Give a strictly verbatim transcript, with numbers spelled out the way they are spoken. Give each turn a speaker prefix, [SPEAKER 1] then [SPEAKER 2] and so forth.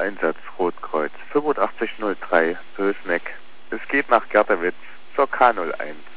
[SPEAKER 1] Einsatz Rotkreuz fünfundachtzig null drei Bösneck. Es geht nach Gerterwitz zur K null eins.